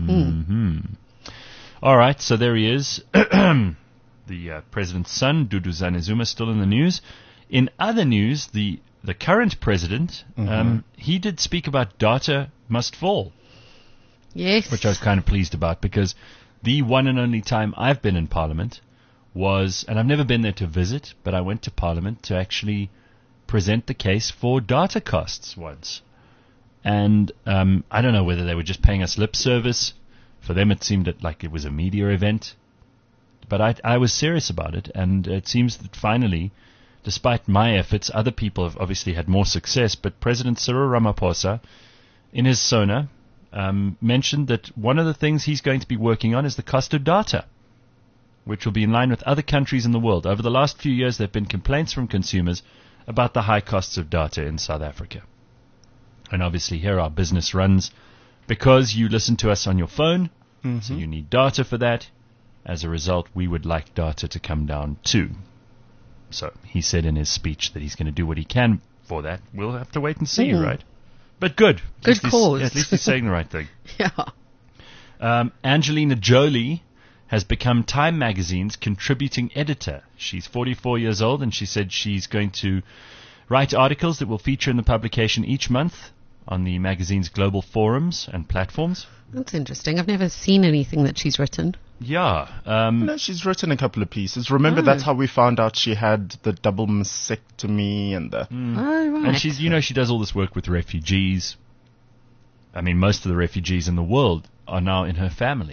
All right, so there he is. The president's son, Duduzane Zuma, still in the news. In other news, the current president, he did speak about data must fall. Yes. Which I was kind of pleased about, because the one and only time I've been in Parliament was, and I've never been there to visit, but I went to Parliament to actually present the case for data costs once. And I don't know whether they were just paying us lip service. For them, it seemed like it was a media event. But I was serious about it, and it seems that finally, despite my efforts, other people have obviously had more success. But President Cyril Ramaphosa, in his SONA, mentioned that one of the things he's going to be working on is the cost of data, which will be in line with other countries in the world. Over the last few years, there have been complaints from consumers about the high costs of data in South Africa. And obviously here our business runs because you listen to us on your phone, so you need data for that. As a result, we would like data to come down too. So he said in his speech that he's going to do what he can for that. We'll have to wait and see, right? But good. Good cause. At least he's saying the right thing. Yeah. Angelina Jolie has become Time Magazine's contributing editor. She's 44 years old, and she said she's going to write articles that will feature in the publication each month on the magazine's global forums and platforms. That's interesting. I've never seen anything that she's written. Yeah. No, she's written a couple of pieces. Remember, that's how we found out she had the double mastectomy and the... Oh, right. And she's, she does all this work with refugees. I mean, most of the refugees in the world are now in her family.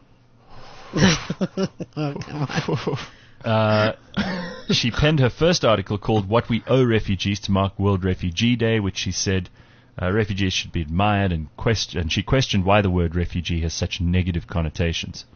She penned her first article called What We Owe Refugees to mark World Refugee Day, which she said refugees should be admired, and she questioned why the word refugee has such negative connotations.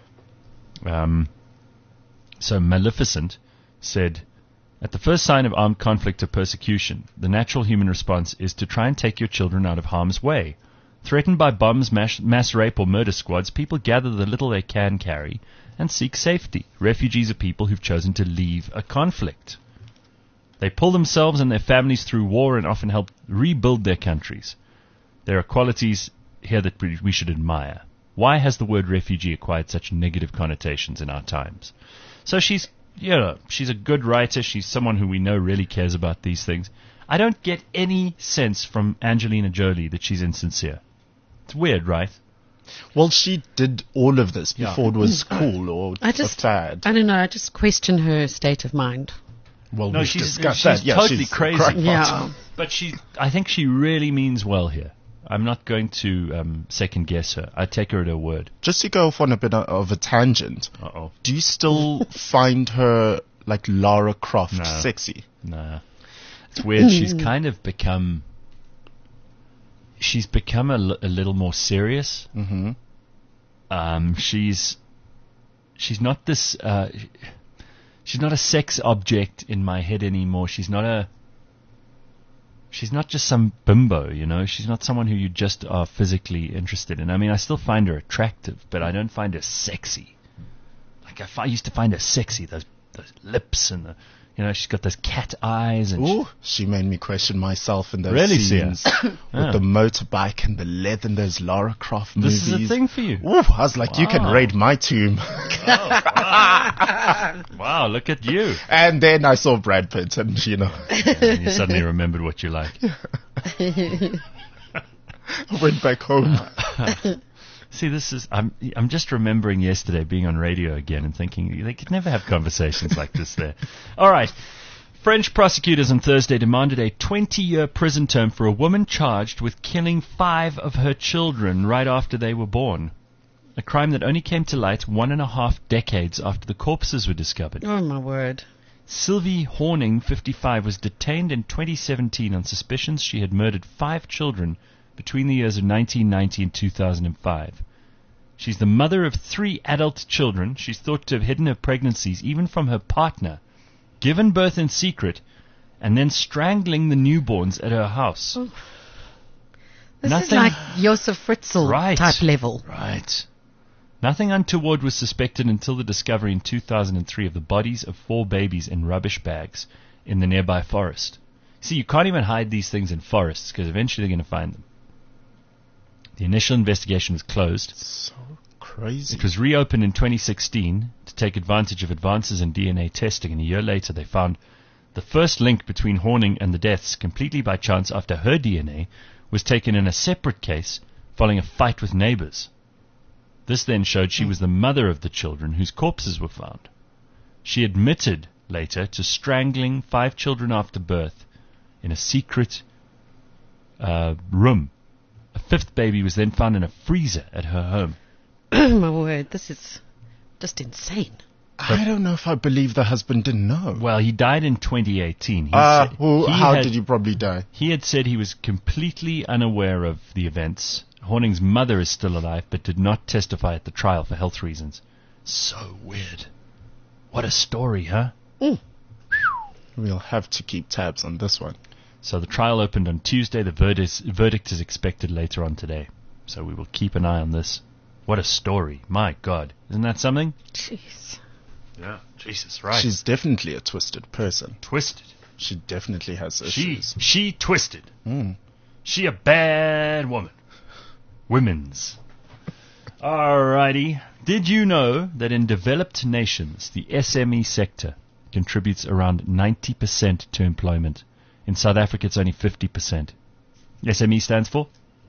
So Maleficent said, at the first sign of armed conflict or persecution, the natural human response is to try and take your children out of harm's way. Threatened by bombs, mass rape or murder squads, people gather the little they can carry and seek safety. Refugees are people who've chosen to leave a conflict. They pull themselves and their families through war and often help rebuild their countries. There are qualities here that we should admire. Why has the word refugee acquired such negative connotations in our times? So she's a good writer. She's someone who we know really cares about these things. I don't get any sense from Angelina Jolie that she's insincere. It's weird, right? Well, she did all of this before it was cool or a fad. I don't know. I just question her state of mind. Well, no, we've she's discussed that. Yeah, totally she's crazy. Yeah. But I think she really means well here. I'm not going to second guess her. I take her at her word. Just to go off on a bit of a tangent, do you still find her like Lara Croft sexy? Nah. It's weird. She's kind of become... She's become a little more serious. Mm-hmm. She's not this... she's not a sex object in my head anymore. She's not just some bimbo, She's not someone who you just are physically interested in. I mean, I still find her attractive, but I don't find her sexy. Like I used to find her sexy, those lips and the... she's got those cat eyes. And ooh, she made me question myself in those scenes with the motorbike and the leather in those Lara Croft movies. This is a thing for you. Ooh, I was like, you can raid my tomb. Wow, look at you. And then I saw Brad Pitt and, and you suddenly remembered what you like. I went back home. See, I'm just remembering yesterday being on radio again and thinking they could never have conversations like this there. All right. French prosecutors on Thursday demanded a 20-year prison term for a woman charged with killing 5 of her children right after they were born. A crime that only came to light 1.5 decades after the corpses were discovered. Oh, my word. Sylvie Horning, 55, was detained in 2017 on suspicions she had murdered 5 children between the years of 1990 and 2005. She's the mother of 3 adult children. She's thought to have hidden her pregnancies even from her partner, given birth in secret, and then strangling the newborns at her house. Oh. This is like Josef Fritzl type level. Right. Nothing untoward was suspected until the discovery in 2003 of the bodies of 4 babies in rubbish bags in the nearby forest. See, you can't even hide these things in forests because eventually they're going to find them. The initial investigation was closed. So crazy. It was reopened in 2016 to take advantage of advances in DNA testing, and a year later they found the first link between Horning and the deaths completely by chance after her DNA was taken in a separate case following a fight with neighbors. This then showed she was the mother of the children whose corpses were found. She admitted later to strangling 5 children after birth in a secret room. A 5th baby was then found in a freezer at her home. My word, this is just insane. I don't know if I believe the husband didn't know. Well, he died in 2018. How did he probably die? He had said he was completely unaware of the events. Horning's mother is still alive, but did not testify at the trial for health reasons. So weird. What a story, huh? Mm. We'll have to keep tabs on this one. So the trial opened on Tuesday. The verdict is expected later on today. So we will keep an eye on this. What a story. My God. Isn't that something? Jeez. Yeah, Jesus, right. She's definitely a twisted person. twisted. She definitely has She issues. twisted. Mm. She a bad woman. Women's. Alrighty. Did you know that in developed nations, the SME sector contributes around 90% to employment? In South Africa, it's only 50%. SME stands for?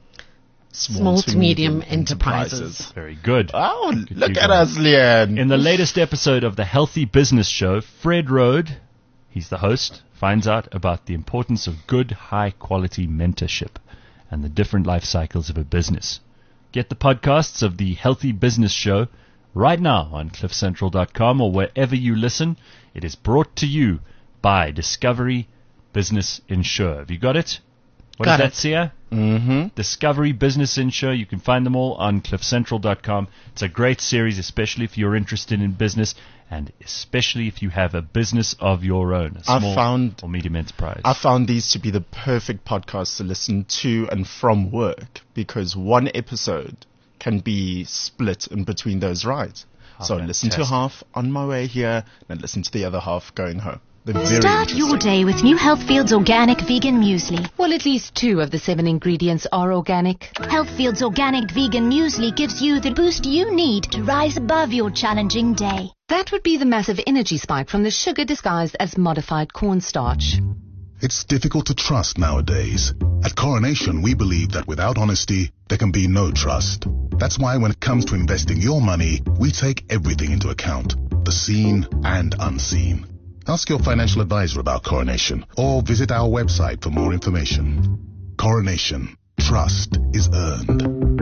Small to medium enterprises. Very good. Oh, Good look you at guys. us, Leanne. In the latest episode of the Healthy Business Show, Fred Rode, he's the host, finds out about the importance of good, high-quality mentorship and the different life cycles of a business. Get the podcasts of the Healthy Business Show right now on cliffcentral.com or wherever you listen. It is brought to you by Discovery Business Insure. Have you got it? What Got is it. that, Sia? Mm-hmm. Discovery Business Insure. You can find them all on cliffcentral.com. It's a great series, especially if you're interested in business and especially if you have a business of your own, a small or medium enterprise. I found these to be the perfect podcasts to listen to and from work because one episode can be split in between those rides. So I listen to fantastic. half on my way here and listen to the other half going home. They're very Start your interesting. day with New Healthfield's organic vegan muesli. Well, at least 2 of the 7 ingredients are organic. Healthfield's organic vegan muesli gives you the boost you need to rise above your challenging day. That would be the massive energy spike from the sugar disguised as modified cornstarch. It's difficult to trust nowadays. At Coronation, we believe that without honesty, there can be no trust. That's why when it comes to investing your money, we take everything into account, the seen and unseen. Ask your financial advisor about Coronation or visit our website for more information. Coronation. Trust is earned.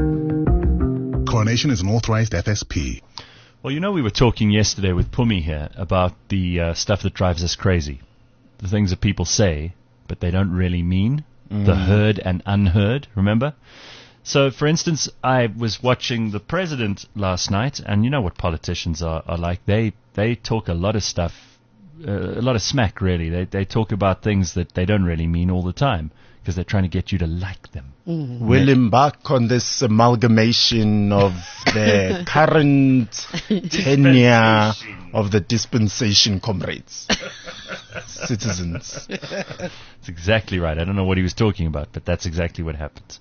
Coronation is an authorized FSP. Well, you know, we were talking yesterday with Pumi here about the stuff that drives us crazy. The things that people say, but they don't really mean. The heard and unheard, remember? So, for instance, I was watching the president last night, and you know what politicians are like. They talk a lot of stuff, a lot of smack, really. They talk about things that they don't really mean all the time because they're trying to get you to like them. We'll embark on this amalgamation of the current tenure of the dispensation comrades, citizens. That's exactly right. I don't know what he was talking about, but that's exactly what happens.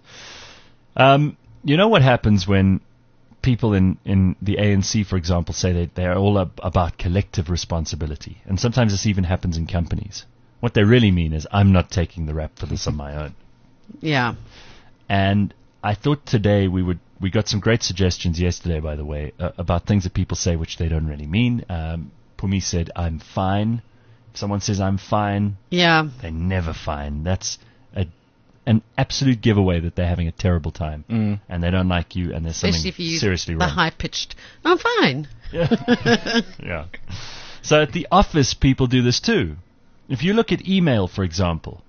You know what happens when people in the ANC, for example, say they're all about collective responsibility, and sometimes this even happens in companies. What they really mean is, I'm not taking the rap for this on my own. Yeah. And I thought today we got some great suggestions yesterday, by the way, about things that people say which they don't really mean. Pumi said, I'm fine. If someone says I'm fine, Yeah. they're never fine. That's an absolute giveaway that they're having a terrible time and they don't like you and there's Especially something if you use seriously the wrong. high-pitched, I'm fine. Yeah. So at the office, people do this too. If you look at email, for example,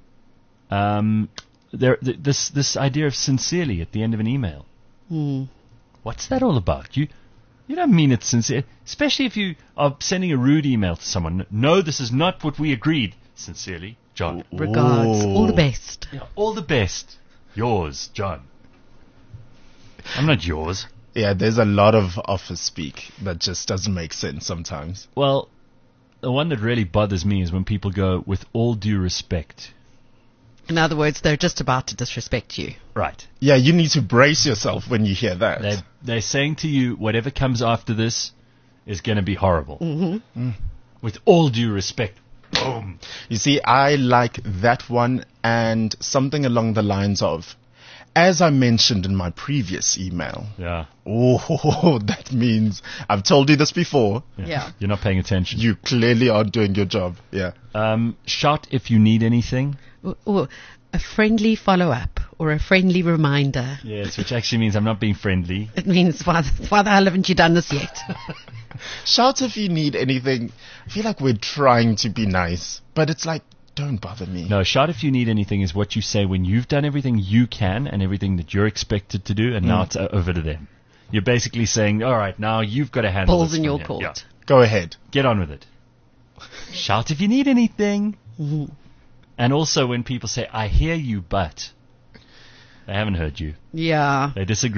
this idea of sincerely at the end of an email. What's that all about? You don't mean it sincere, especially if you are sending a rude email to someone. No, this is not what we agreed. Sincerely, John. Regards. All the best. Yeah, all the best. Yours, John. I'm not yours. Yeah, there's a lot of office speak that just doesn't make sense sometimes. Well, the one that really bothers me is when people go, with all due respect. In other words, they're just about to disrespect you. Right. Yeah, you need to brace yourself when you hear that. They're saying to you, whatever comes after this is going to be horrible. With all due respect. Boom. You see, I like that one and something along the lines of, as I mentioned in my previous email. Yeah. Oh, that means I've told you this before. Yeah. You're not paying attention. You clearly are doing your job. Yeah. Shout if you need anything. Or a friendly follow-up or a friendly reminder. Yes, which actually means I'm not being friendly. It means, why the hell haven't you done this yet? Shout if you need anything. I feel like we're trying to be nice, but it's like, don't bother me. No, shout if you need anything is what you say when you've done everything you can and everything that you're expected to do, and now it's over to them. You're basically saying, all right, now you've got to handle Balls this in from your here. court. Yeah. Go ahead. Get on with it. Shout if you need anything. And also when people say, I hear you, but they haven't heard you. Yeah. They disagreed.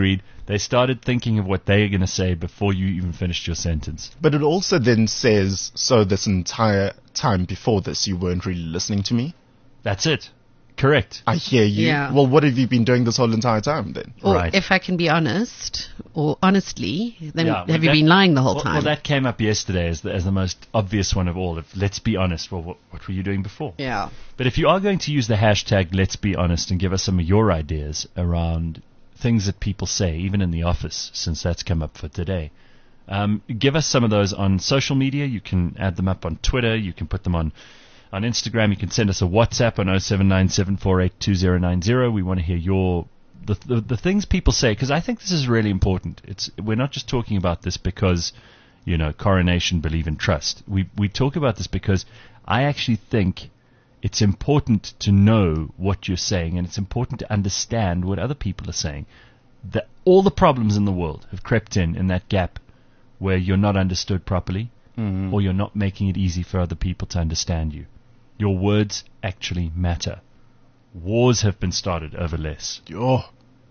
They started thinking of what they're going to say before you even finished your sentence. But it also then says, so this entire time before this, you weren't really listening to me? That's it. Correct. I hear you. Yeah. Well, what have you been doing this whole entire time then? Or Right. if I can be honest, or honestly, then Yeah, have you that- been lying the whole Well, time? that came up yesterday as the most obvious one of all. Let's be honest. Well, what were you doing before? yeah. But if you are going to use the hashtag Let's Be Honest and give us some of your ideas around things that people say, even in the office, since that's come up for today, give us some of those on social media. You can add them up on Twitter. You can put them on Instagram. You can send us a WhatsApp on 0797482090. We want to hear the things people say, because I think this is really important. We're not just talking about this because, Coronation believe in trust. We talk about this because I actually think it's important to know what you're saying, and it's important to understand what other people are saying. That all the problems in the world have crept in that gap where you're not understood properly, or you're not making it easy for other people to understand you. Your words actually matter. Wars have been started over less. Oh,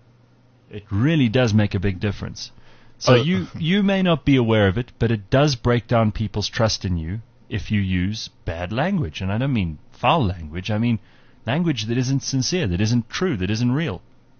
It really does make a big difference. So you may not be aware of it, but it does break down people's trust in you if you use bad language. And I don't mean foul language. I mean language that isn't sincere, that isn't true, that isn't real.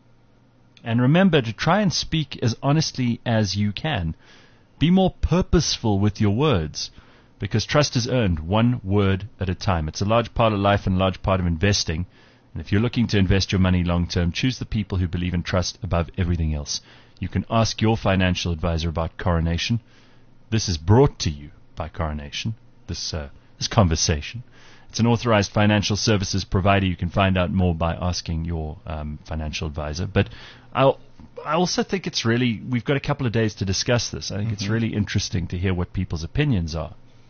And remember to try and speak as honestly as you can. Be more purposeful with your words, because trust is earned one word at a time. It's a large part of life and a large part of investing. And if you're looking to invest your money long term, choose the people who believe in trust above everything else. You can ask your financial advisor about Coronation. This is brought to you by Coronation, this conversation. It's an authorized financial services provider. You can find out more by asking your financial advisor. But I also think it's really, we've got a couple of days to discuss this. I think it's really interesting to hear what people's opinions are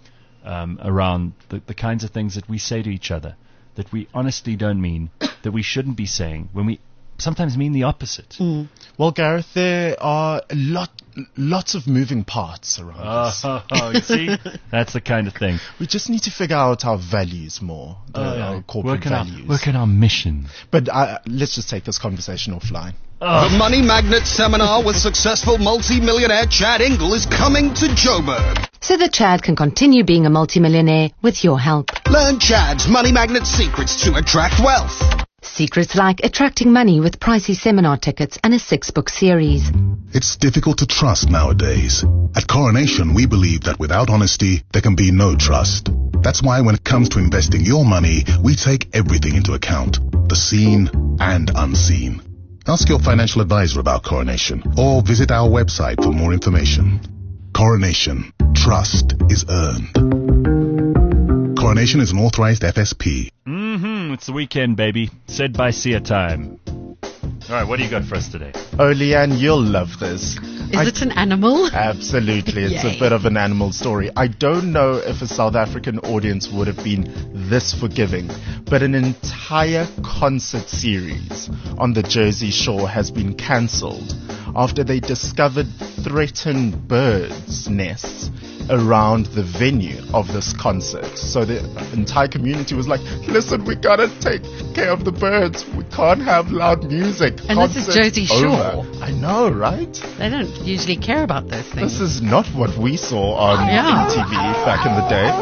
around the kinds of things that we say to each other that we honestly don't mean, that we shouldn't be saying, when we sometimes mean the opposite. well, Gareth, there are lots of moving parts around this. You see? That's the kind of thing. We just need to figure out our values more, our corporate values. Work on our mission. But let's just take this conversation offline. The Money Magnet Seminar with successful multi-millionaire Chad Ingle is coming to Joburg. So that Chad can continue being a multimillionaire with your help. Learn Chad's Money Magnet secrets to attract wealth. Secrets like attracting money with pricey seminar tickets and a 6-book series. It's difficult to trust nowadays. At Coronation, we believe that without honesty, there can be no trust. That's why when it comes to investing your money, we take everything into account, the seen and unseen. Ask your financial advisor about Coronation or visit our website for more information. Coronation. Trust is earned. Coronation is an authorized FSP. It's the weekend, baby. Said by Sia time. All right, what do you got for us today? Oh, Leanne, you'll love this. Is it an animal? Absolutely. It's Yay. a bit of an animal story. I don't know if a South African audience would have been this forgiving, but an entire concert series on the Jersey Shore has been cancelled after they discovered threatened birds' nests around the venue of this concert. So the entire community was like, listen, we gotta take care of the birds. We can't have loud music. And this is Concert's Jersey Shore. over." I know, right? They don't usually care about those things. This is not what we saw on MTV back in the day.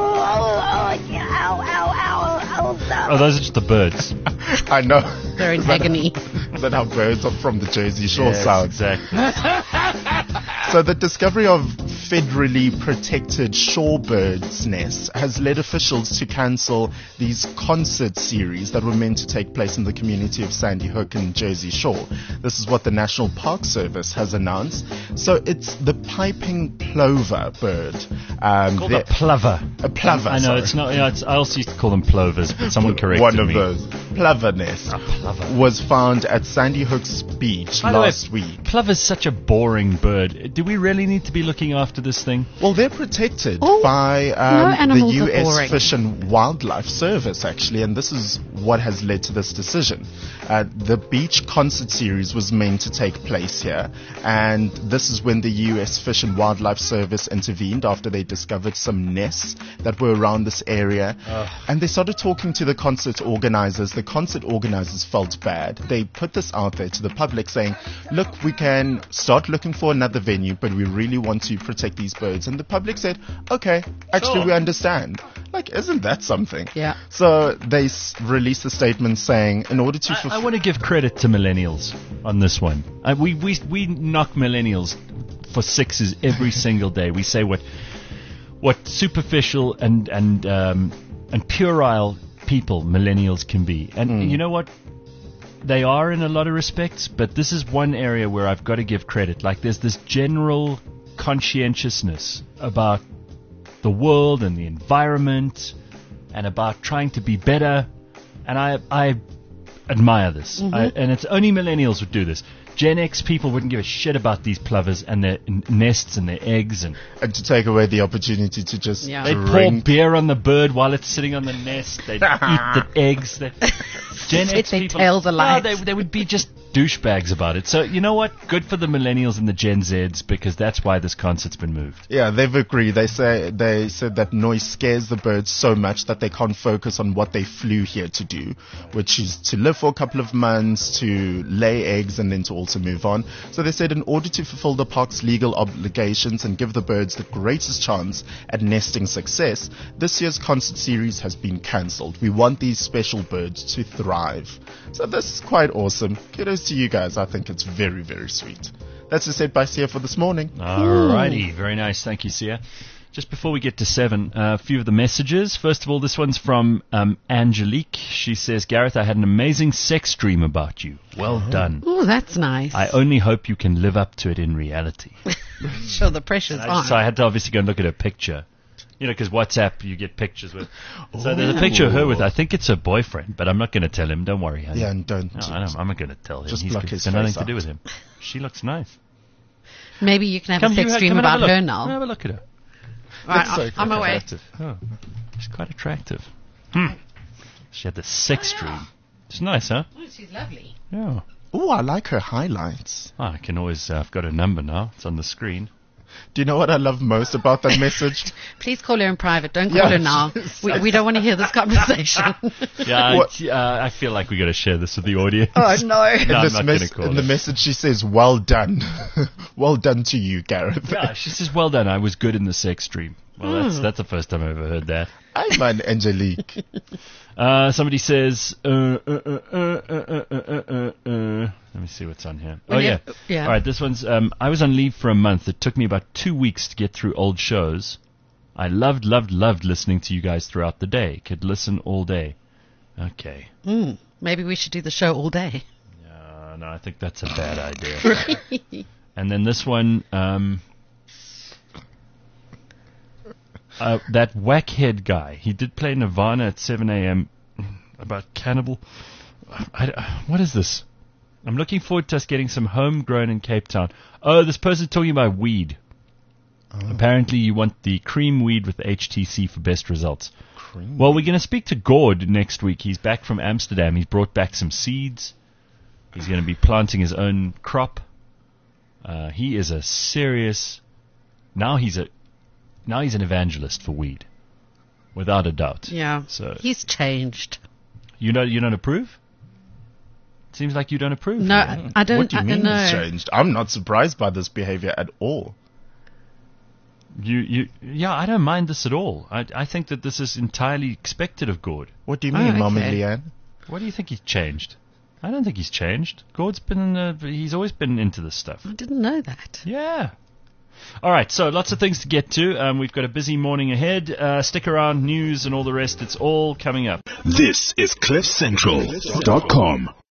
Oh, those are just the birds. I know. They're in agony. Is that how birds are from the Jersey Shore Yes, sound? exactly. So the discovery of federally protected shorebirds' nests has led officials to cancel these concert series that were meant to take place in the community of Sandy Hook and Jersey Shore. This is what the National Park Service has announced. So it's the piping plover bird. Called a plover. A plover. I know, sorry. it's not. I also used to call them plovers, but someone corrected One of me. those. Plover nest plover. was found at Sandy Hook's beach By the way, last week. Plover's such a boring bird. Do we really need to be looking after this thing? Well, they're protected Oh, by no the animals are U.S. boring. Fish and Wildlife Service, actually, and this is what has led to this decision. The beach concert series was meant to take place here, and this is when the U.S. Fish and Wildlife Service intervened after they discovered some nests that were around this area, and they started talking to the concert organizers. The concert organizers felt bad. They put this out there to the public saying, look, we can start looking for another venue, but we really want to protect these birds. And the public said, okay, actually we understand. Like, isn't that something? Yeah. So they released a statement saying, in order to... I want to give credit to millennials on this one. We knock millennials for sixes every single day. We say what superficial and puerile people millennials can be. And you know what? They are in a lot of respects, but this is one area where I've got to give credit. Like, there's this general conscientiousness about the world and the environment and about trying to be better. And I admire this. And it's only millennials would do this. Gen X people wouldn't give a shit about these plovers and their nests and their eggs. And to take away the opportunity to just They'd pour beer on the bird while it's sitting on the nest. They'd eat the eggs. Gen X their people, tails alive. they would be just douchebags about it. So, you know what? Good for the millennials and the Gen Zs, because that's why this concert's been moved. Yeah, they've agreed. They said that noise scares the birds so much that they can't focus on what they flew here to do, which is to live for a couple of months, to lay eggs, and then to also move on. So they said in order to fulfill the park's legal obligations and give the birds the greatest chance at nesting success, this year's concert series has been cancelled. We want these special birds to thrive. So this is quite awesome. Kudos to you guys. I think it's very, very sweet. That's just it by Sia for this morning. Alrighty, very nice. Thank you, Sia. Just before we get to 7, a few of the messages. First of all, this one's from Angelique. She says, Gareth, I had an amazing sex dream about you. Well done. Oh, that's nice. I only hope you can live up to it in reality. Sure, the pressure's on. So I had to obviously go and look at her picture. You know, because WhatsApp, you get pictures with. So there's a picture of her with, I think it's her boyfriend, but I'm not going to tell him. Don't worry, honey. Yeah, and don't. No, I'm not going to tell him. Just block his got nothing face to do out. with him. She looks nice. Maybe you can have a sex dream about her now. Have a look at her. Right, I'm away. Attractive. Oh, she's quite attractive. She had the sex dream. It's nice, huh? Oh, she's lovely. Yeah. Oh, I like her highlights. I can always, I've got her number now. It's on the screen. Do you know what I love most about that message? Please call her in private. Don't call her now. We don't want to hear this conversation. I feel like we got to share this with the audience. Oh, no. No, I'm not going to call in the message, she says, well done. Well done to you, Gareth. Yeah, she says, well done. I was good in the sex dream. Well, that's the first time I ever heard that. I'm an Angelique. Somebody says, let me see what's on here. Yeah. All right, this one's, I was on leave for a month. It took me about 2 weeks to get through old shows. I loved listening to you guys throughout the day. Could listen all day. Okay. Maybe we should do the show all day. No, I think that's a bad idea. And then this one, that whackhead guy, he did play Nirvana at 7 a.m. about Cannibal. What is this? I'm looking forward to us getting some homegrown in Cape Town. Oh, this person's talking about weed. Apparently you want the cream weed with HTC for best results. Well, we're going to speak to Gord next week. He's back from Amsterdam. He's brought back some seeds. He's going to be planting his own crop. He is a serious... Now he's an evangelist for weed, without a doubt. Yeah. So he's changed. You don't approve? It seems like you don't approve. No, I don't. What do you mean no. he's changed? I'm not surprised by this behavior at all. I don't mind this at all. I think that this is entirely expected of Gord. What do you mean, Mummy Leanne? What do you think he's changed? I don't think he's changed. Gord's been he's always been into this stuff. I didn't know that. Yeah. All right, so lots of things to get to. We've got a busy morning ahead. Stick around, news and all the rest. It's all coming up. This is CliffCentral.com.